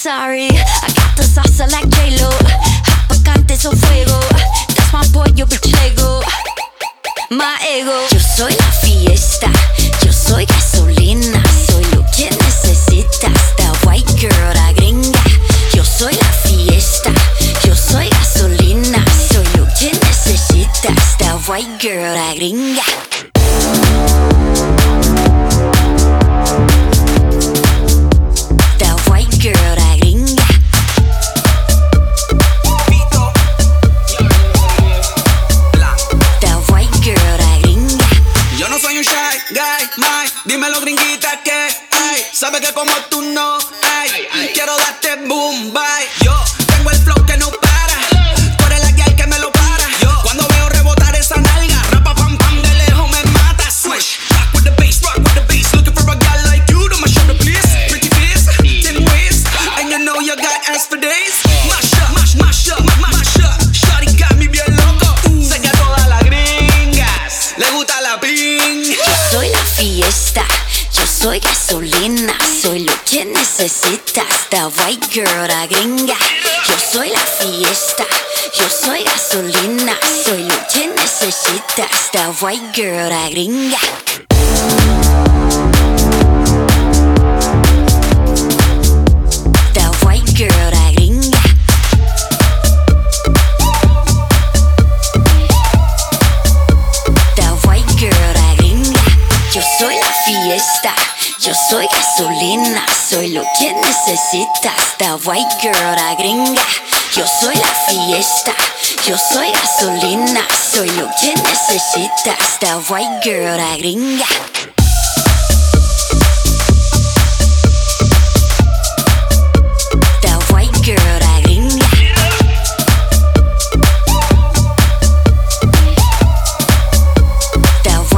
sorry, I got the salsa like J-Lo. Hot picante, so fuego. That's my boy, yo bitch Lego. My ego. Yo soy la fiesta, yo soy gasolina. Soy lo que necesitas, the white girl, la gringa. Yo soy la fiesta, yo soy gasolina. Soy lo que necesitas, the white girl, la gringa. The white girl, la gringa. The white girl, la gringa. Yo no soy un shy guy, my. Dímelo, gringuita, que hay. Sabe que como tú no hay. Quiero darte boom, bye. Yo tengo el flow que no para. Tú eres la guay que me lo para. Yo cuando veo rebotar esa nalga, rapa pam pam, de lejos me mata. Swish, rock with the bass, rock with the bass. Looking for a guy like you to my shoulder, please. Pretty face, thin waist, and you know you got ass for days. Mash up, mash up, mash up. Shawty got me bien loco. Sé que a todas las gringas le gusta la ping. Yo soy la fiesta, yo soy gasolina. Soy lo que necesitas, the white girl, la gringa. Yo soy la fiesta, yo soy gasolina. Soy lo que necesitas, the white girl, la gringa. The white girl, la gringa. The white girl, la gringa. Yo soy la fiesta, yo soy gasolina. Soy lo que necesitas, the white girl, la gringa. Yo soy la fiesta, yo soy gasolina. Soy lo que necesitas, the white girl, la gringa. The white girl, la gringa. The